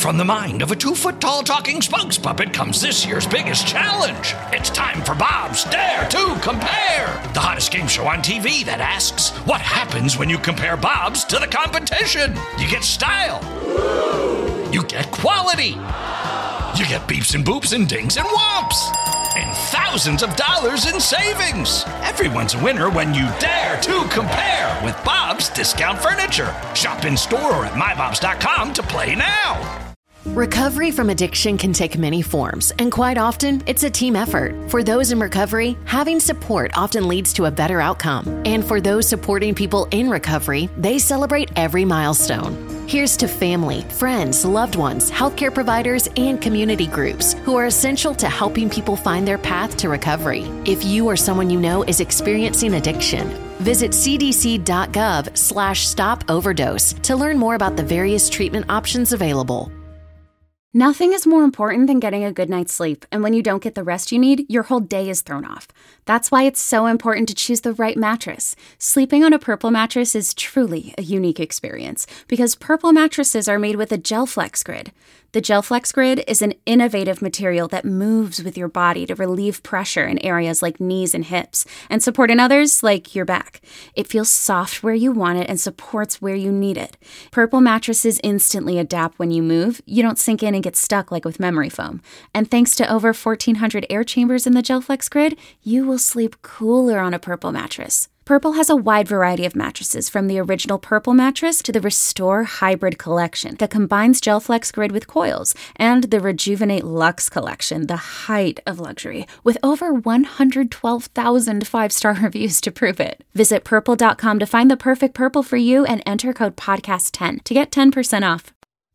from the mind of a 2-foot-tall talking spokes puppet comes this year's biggest challenge. It's time for Bob's Dare to Compare, the hottest game show on TV that asks, what happens when you compare Bob's to the competition? You get style. You get quality. You get beeps and boops and dings and whomps. And thousands of dollars in savings. Everyone's a winner when you dare to compare with Bob's Discount Furniture. Shop in store or at mybobs.com to play now. Recovery from addiction can take many forms, and quite often, it's a team effort. For those in recovery, having support often leads to a better outcome. And for those supporting people in recovery, they celebrate every milestone. Here's to family, friends, loved ones, healthcare providers, and community groups who are essential to helping people find their path to recovery. If you or someone you know is experiencing addiction, visit cdc.gov/stop overdose to learn more about the various treatment options available. Nothing is more important than getting a good night's sleep, and when you don't get the rest you need, your whole day is thrown off. That's why it's so important to choose the right mattress. Sleeping on a Purple mattress is truly a unique experience because Purple mattresses are made with a GelFlex Grid. The GelFlex Grid is an innovative material that moves with your body to relieve pressure in areas like knees and hips and support in others like your back. It feels soft where you want it and supports where you need it. Purple mattresses instantly adapt when you move. You don't sink in and get stuck like with memory foam. And thanks to over 1,400 air chambers in the GelFlex Grid, you will sleep cooler on a Purple mattress. Purple has a wide variety of mattresses, from the original Purple mattress to the Restore Hybrid collection that combines GelFlex Grid with coils, and the Rejuvenate Luxe collection, the height of luxury, with over 112,000 five-star reviews to prove it. Visit Purple.com to find the perfect Purple for you and enter code PODCAST10 to get 10% off.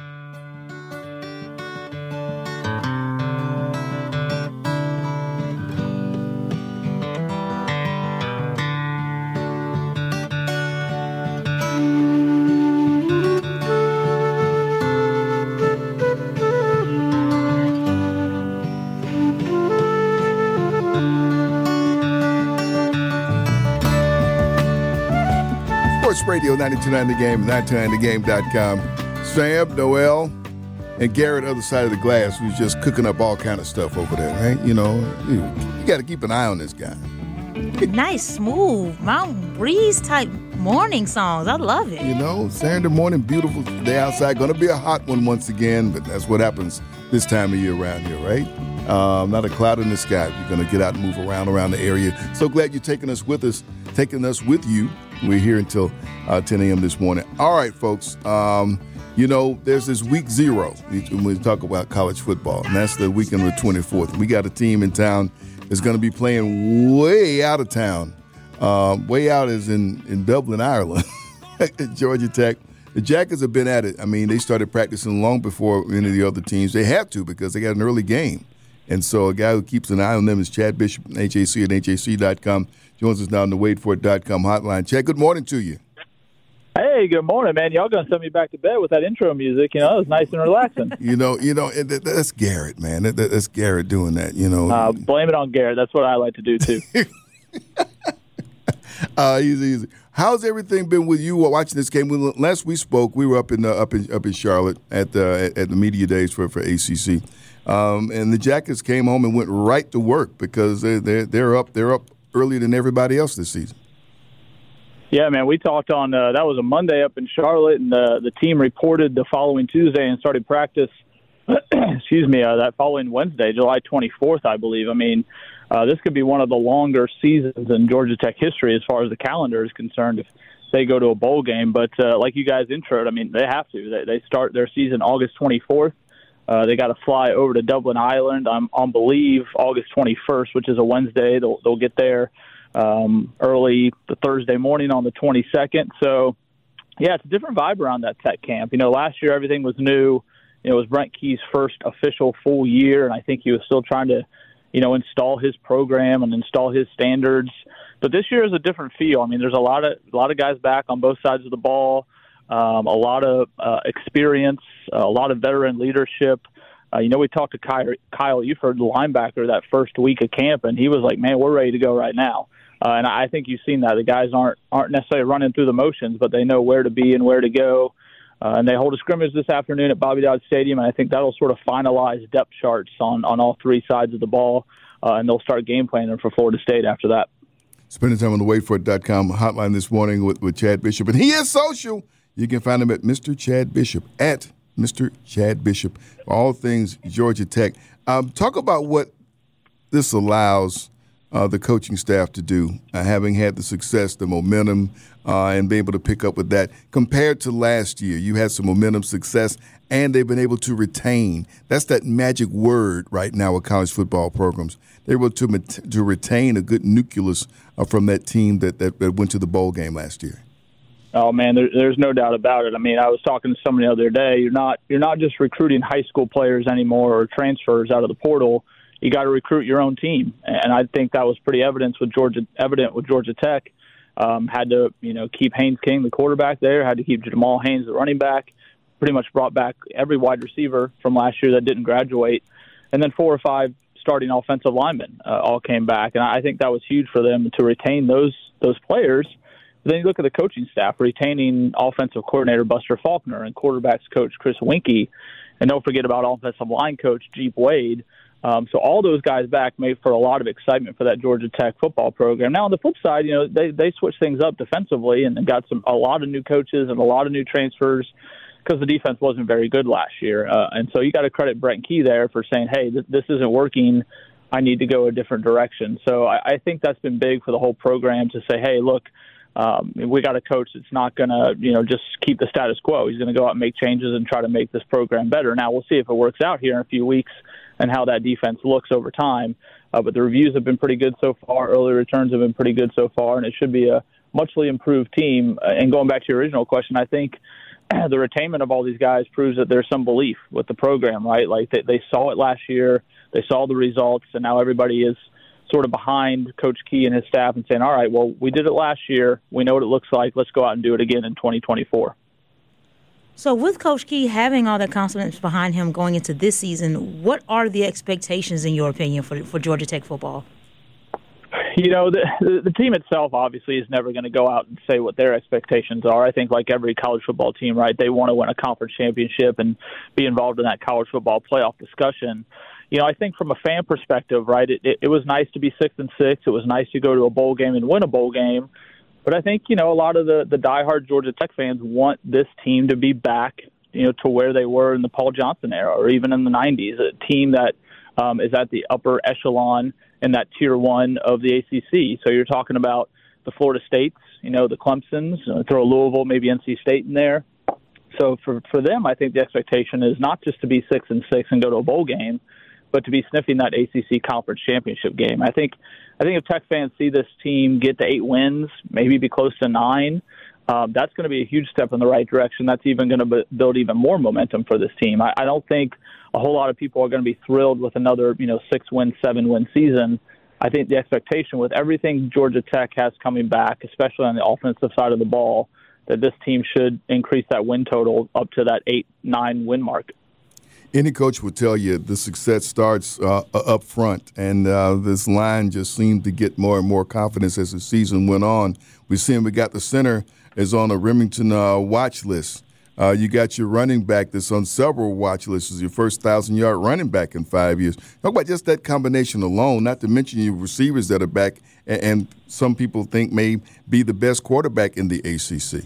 Sports Radio 92.9 The Game, 92.9thegame.com. Sam, Noel, and Garrett, other side of the glass, who's just cooking up all kind of stuff over there, right? You know, you got to keep an eye on this guy. Nice, smooth, mountain breeze type morning songs. I love it. You know, Saturday morning, beautiful day outside. Going to be a hot one once again, but that's what happens this time of year around here, right? Not a cloud in the sky. You're going to get out and move around the area. So glad you're taking us with you. We're here until 10 a.m. this morning. All right, folks. You know, there's this week 0 when we talk about college football, and that's the weekend of the 24th. We got a team in town that's going to be playing way out of town. Way out is in Dublin, Ireland, Georgia Tech. The Jackets have been at it. I mean, they started practicing long before any of the other teams. They have to because they got an early game. And so a guy who keeps an eye on them is Chad Bishop, HAC at HAC.com. Joins us now on the waitfor.com hotline. Chad, good morning to you. Hey, good morning, man. Y'all going to send me back to bed with that intro music. You know, it was nice and relaxing. you know, that's Garrett, man. That's Garrett doing that, you know. Blame it on Garrett. That's what I like to do, too. Easy. How's everything been with you watching this game? Last we spoke, we were up in Charlotte at the media days for ACC, and the Jackets came home and went right to work because they're up earlier than everybody else this season. Yeah, man, we talked on that was a Monday up in Charlotte, and the team reported the following Tuesday and started practice. That following Wednesday, July 24th, I believe. I mean, this could be one of the longer seasons in Georgia Tech history as far as the calendar is concerned if they go to a bowl game. But like you guys introed, I mean, they have to. They start their season August 24th. They got to fly over to Dublin, Ireland on believe August 21st, which is a Wednesday. They'll get there early the Thursday morning on the 22nd. So, yeah, it's a different vibe around that Tech camp. You know, last year everything was new. It was Brent Key's first official full year, and I think he was still trying to, install his program and install his standards. But this year is a different feel. I mean, there's a lot of guys back on both sides of the ball, a lot of experience, a lot of veteran leadership. We talked to Kyle. You've heard the linebacker that first week of camp, and he was like, "Man, we're ready to go right now." And I think you've seen that the guys aren't necessarily running through the motions, but they know where to be and where to go. And they hold a scrimmage this afternoon at Bobby Dodd Stadium, and I think that'll sort of finalize depth charts on all three sides of the ball, and they'll start game planning for Florida State after that. Spending time on the waitfor.com hotline this morning with Chad Bishop. And he is social. You can find him at Mr. Chad Bishop, at Mr. Chad Bishop, all things Georgia Tech. Talk about what this allows the coaching staff to do, having had the success, the momentum, and being able to pick up with that. Compared to last year, you had some momentum, success, and they've been able to retain. That's that magic word right now with college football programs. They're able to retain a good nucleus from that team that went to the bowl game last year. Oh man, there's no doubt about it. I mean, I was talking to somebody the other day. You're not just recruiting high school players anymore or transfers out of the portal. You got to recruit your own team, and I think that was pretty evident with Georgia Tech. Had to keep Haynes King, the quarterback there. Had to keep Jamal Haynes, the running back. Pretty much brought back every wide receiver from last year that didn't graduate, and then 4 or 5 starting offensive linemen all came back, and I think that was huge for them to retain those players. But then you look at the coaching staff, retaining offensive coordinator Buster Faulkner and quarterbacks coach Chris Winkie, and don't forget about offensive line coach Jeep Wade. So all those guys back made for a lot of excitement for that Georgia Tech football program. Now on the flip side, they switched things up defensively and got a lot of new coaches and a lot of new transfers because the defense wasn't very good last year. And so you got to credit Brent Key there for saying, hey, this isn't working. I need to go a different direction. So I think that's been big for the whole program to say, hey, look, we got a coach that's not going to, just keep the status quo. He's going to go out and make changes and try to make this program better. Now we'll see if it works out here in a few weeks and how that defense looks over time. But the reviews have been pretty good so far. Early returns have been pretty good so far, and it should be a muchly improved team. And going back to your original question, I think the retainment of all these guys proves that there's some belief with the program, right? Like they saw it last year, they saw the results, and now everybody is sort of behind Coach Key and his staff and saying, all right, well, we did it last year. We know what it looks like. Let's go out and do it again in 2024. So with Coach Key having all that confidence behind him going into this season, what are the expectations, in your opinion, for Georgia Tech football? The team itself obviously is never going to go out and say what their expectations are. I think like every college football team, right, they want to win a conference championship and be involved in that college football playoff discussion. I think from a fan perspective, right, it was nice to be 6-6. It was nice to go to a bowl game and win a bowl game. But I think, a lot of the diehard Georgia Tech fans want this team to be back, to where they were in the Paul Johnson era or even in the 90s, a team that is at the upper echelon in that tier 1 of the ACC. So you're talking about the Florida States, the Clemsons, throw Louisville, maybe NC State in there. So for them, I think the expectation is not just to be 6-6 and go to a bowl game, but to be sniffing that ACC conference championship game. I think if Tech fans see this team get to 8 wins, maybe be close to 9, that's going to be a huge step in the right direction. That's even going to build even more momentum for this team. I don't think a whole lot of people are going to be thrilled with another 6-win, 7-win season. I think the expectation with everything Georgia Tech has coming back, especially on the offensive side of the ball, that this team should increase that win total up to that 8-9 win mark. Any coach will tell you the success starts up front, and this line just seemed to get more and more confidence as the season went on. We got the center is on a Remington watch list. You got your running back that's on several watch lists as your first 1,000-yard running back in 5 years. Talk about just that combination alone, not to mention your receivers that are back, and some people think may be the best quarterback in the ACC.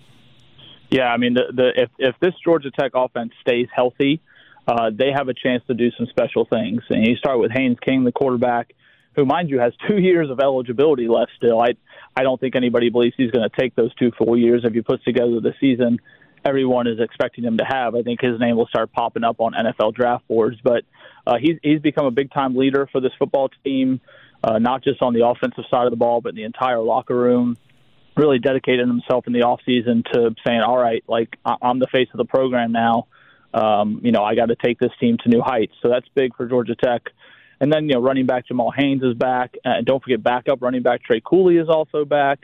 Yeah, I mean, if this Georgia Tech offense stays healthy, they have a chance to do some special things. And you start with Haynes King, the quarterback, who, mind you, has 2 years of eligibility left still. I don't think anybody believes he's going to take those 2 full years. If you put together the season everyone is expecting him to have, I think his name will start popping up on NFL draft boards. But he's become a big-time leader for this football team, not just on the offensive side of the ball, but in the entire locker room. Really dedicated himself in the offseason to saying, all right, like, I'm the face of the program now. I got to take this team to new heights. So that's big for Georgia Tech. And then, running back Jamal Haynes is back. And don't forget backup running back Trey Cooley is also back.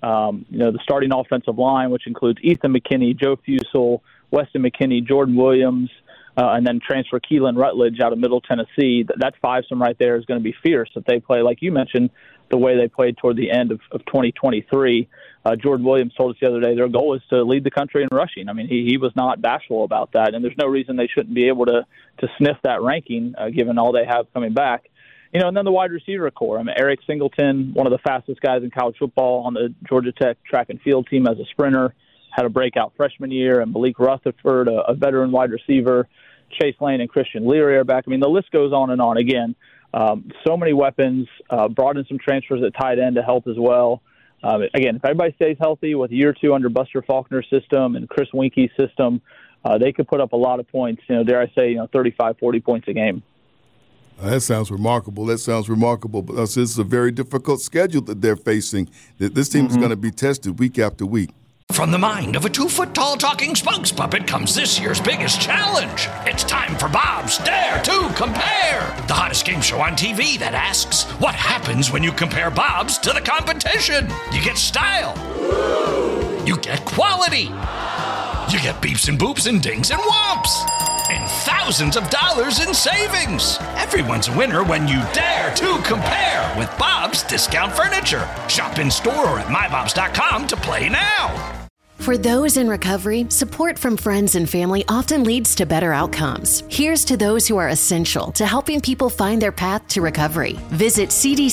The starting offensive line, which includes Ethan McKinney, Joe Fusel, Weston McKinney, Jordan Williams, and then transfer Keelan Rutledge out of Middle Tennessee. That fivesome right there is going to be fierce if they play, like you mentioned, the way they played toward the end of 2023. Jordan Williams told us the other day their goal is to lead the country in rushing. I mean, he was not bashful about that, and there's no reason they shouldn't be able to sniff that ranking given all they have coming back. You know, and then the wide receiver core. I mean, Eric Singleton, one of the fastest guys in college football on the Georgia Tech track and field team as a sprinter, had a breakout freshman year, and Malik Rutherford, a veteran wide receiver. Chase Lane and Christian Leary are back. I mean, the list goes on and on. Again, so many weapons, brought in some transfers at tight end to help as well. Again, if everybody stays healthy with a year or two under Buster Faulkner's system and Chris Winke's system, they could put up a lot of points, dare I say, 35, 40 points a game. That sounds remarkable. But this is a very difficult schedule that they're facing. This team is going to be tested week after week. From the mind of a 2-foot-tall talking spokes puppet comes this year's biggest challenge. It's time for Bob's Dare to Compare, the hottest game show on TV that asks, what happens when you compare Bob's to the competition? You get style. You get quality. You get beeps and boops and dings and whomps. And thousands of dollars in savings. Everyone's a winner when you dare to compare with Bob's Discount Furniture. Shop in store or at mybobs.com to play now. For those in recovery, support from friends and family often leads to better outcomes. Here's to those who are essential to helping people find their path to recovery. Visit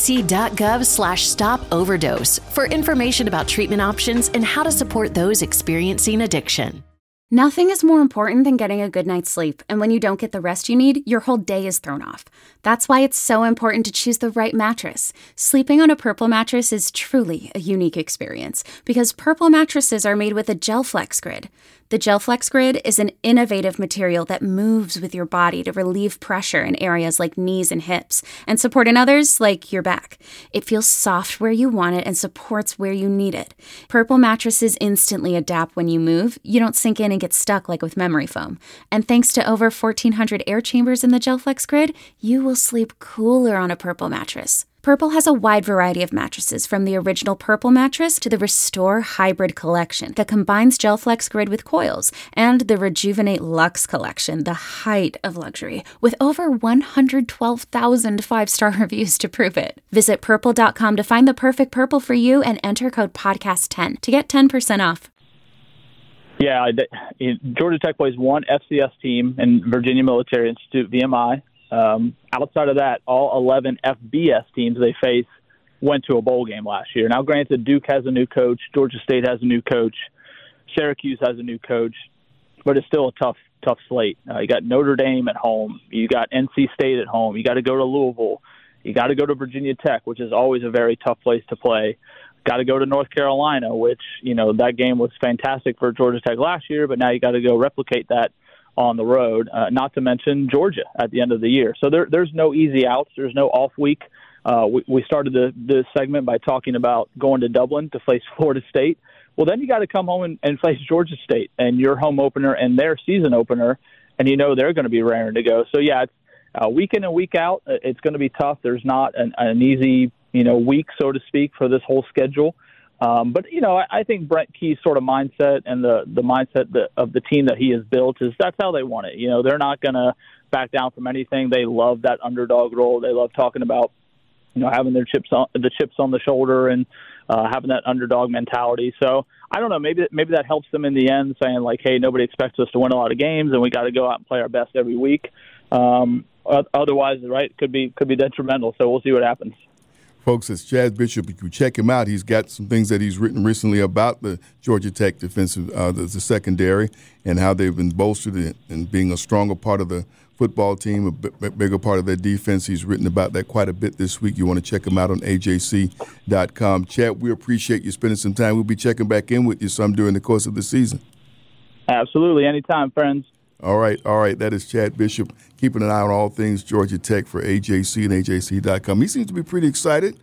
cdc.gov/stop-overdose for information about treatment options and how to support those experiencing addiction. Nothing is more important than getting a good night's sleep, and when you don't get the rest you need, your whole day is thrown off. That's why it's so important to choose the right mattress. Sleeping on a Purple mattress is truly a unique experience because Purple mattresses are made with a GelFlex Grid. The GelFlex Grid is an innovative material that moves with your body to relieve pressure in areas like knees and hips and support in others like your back. It feels soft where you want it and supports where you need it. Purple mattresses instantly adapt when you move. You don't sink in and get stuck like with memory foam. And thanks to over 1,400 air chambers in the GelFlex Grid, you will sleep cooler on a Purple mattress. Purple has a wide variety of mattresses, from the original Purple mattress to the Restore Hybrid collection that combines GelFlex Grid with coils, and the Rejuvenate Luxe collection, the height of luxury, with over 112,000 five-star reviews to prove it. Visit Purple.com to find the perfect Purple for you and enter code PODCAST10 to get 10% off. Yeah, Georgia Tech plays one FCS team in Virginia Military Institute, VMI. Outside of that, all 11 FBS teams they face went to a bowl game last year. Now, granted, Duke has a new coach, Georgia State has a new coach, Syracuse has a new coach, but it's still a tough slate. You got Notre Dame at home, you got NC State at home, you got to go to Louisville, you got to go to Virginia Tech, which is always a very tough place to play. Got to go to North Carolina, which, that game was fantastic for Georgia Tech last year, but now you got to go replicate that on the road, not to mention Georgia at the end of the year. So there's no easy outs. There's no off week. We started the segment by talking about going to Dublin to face Florida State. Well, then you got to come home and face Georgia State and your home opener and their season opener, and they're going to be raring to go. So, yeah, it's week in and week out. It's going to be tough. There's not an easy, week, so to speak, for this whole schedule. But, I think Brent Key's sort of mindset and the mindset of the team that he has built is that's how they want it. They're not going to back down from anything. They love that underdog role. They love talking about, having the chips on the shoulder and having that underdog mentality. So I don't know, maybe that helps them in the end, saying like, hey, nobody expects us to win a lot of games and we got to go out and play our best every week. Otherwise, right, could be detrimental. So we'll see what happens. Folks, it's Chad Bishop. If you check him out, he's got some things that he's written recently about the Georgia Tech defensive, the secondary, and how they've been bolstered and being a stronger part of the football team, a bigger part of their defense. He's written about that quite a bit this week. You want to check him out on AJC.com. Chad, we appreciate you spending some time. We'll be checking back in with you some during the course of the season. Absolutely. Anytime, friends. All right. That is Chad Bishop, keeping an eye on all things Georgia Tech for AJC and AJC.com. He seems to be pretty excited.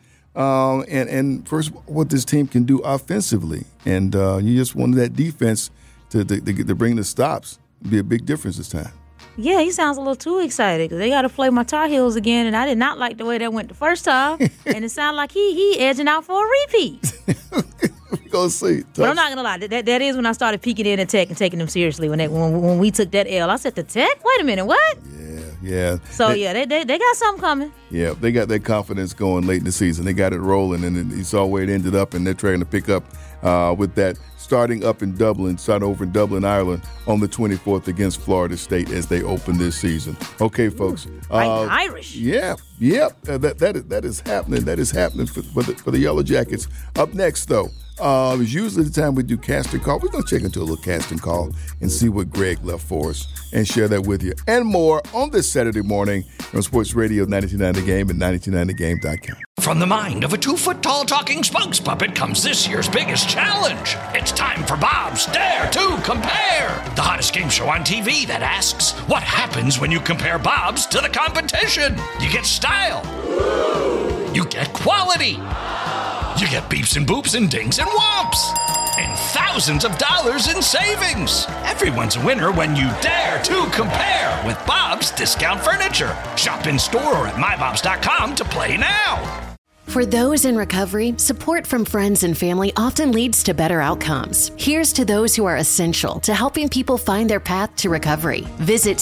And first, what this team can do offensively. And you just wanted that defense to bring the stops. It'd be a big difference this time. Yeah, he sounds a little too excited because they got to play my Tar Heels again, and I did not like the way that went the first time. And it sounded like he edging out for a repeat. Go see. But I'm not gonna lie. That is when I started peeking in at Tech and taking them seriously. When we took that L, I said, the Tech? Wait a minute, what? Yeah. So they got something coming. Yeah, they got that confidence going late in the season. They got it rolling, and you saw where it ended up, and they're trying to pick up with that. Starting over in Dublin, Ireland on the 24th against Florida State as they open this season. Okay, folks. Irish. Yeah. That is happening. That is happening for the Yellow Jackets. Up next, though, is usually the time we do casting call. We're going to check into a little casting call and see what Greg left for us and share that with you. And more on this Saturday morning on Sports Radio 92.9 The Game and 92.9thegame.com. From the mind of a 2-foot-tall talking spokes puppet comes this year's biggest challenge. It's time for Bob's Dare to Compare, the hottest game show on TV that asks, what happens when you compare Bob's to the competition? You get style. You get quality. You get beeps and boops and dings and whomps. And thousands of dollars in savings. Everyone's a winner when you dare to compare with Bob's Discount Furniture. Shop in store or at mybobs.com to play now. For those in recovery, support from friends and family often leads to better outcomes. Here's to those who are essential to helping people find their path to recovery. Visit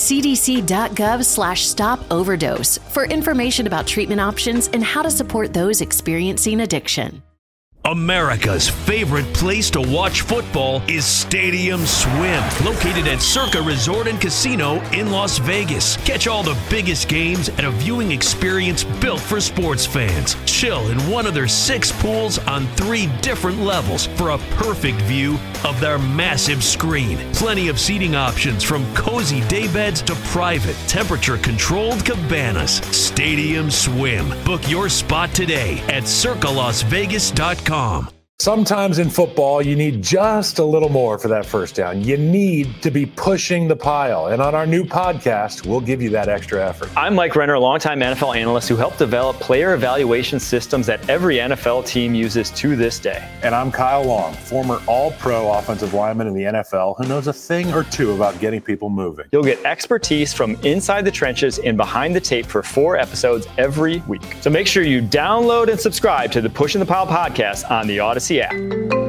cdc.gov/stop-overdose for information about treatment options and how to support those experiencing addiction. America's favorite place to watch football is Stadium Swim, located at Circa Resort and Casino in Las Vegas. Catch all the biggest games at a viewing experience built for sports fans. Chill in one of their 6 pools on 3 different levels for a perfect view of their massive screen. Plenty of seating options from cozy daybeds to private, temperature-controlled cabanas. Stadium Swim. Book your spot today at circalasvegas.com. Sometimes in football, you need just a little more for that first down. You need to be pushing the pile. And on our new podcast, we'll give you that extra effort. I'm Mike Renner, a longtime NFL analyst who helped develop player evaluation systems that every NFL team uses to this day. And I'm Kyle Long, former all-pro offensive lineman in the NFL who knows a thing or two about getting people moving. You'll get expertise from inside the trenches and behind the tape for 4 episodes every week. So make sure you download and subscribe to the Pushing the Pile podcast on the Odyssey app.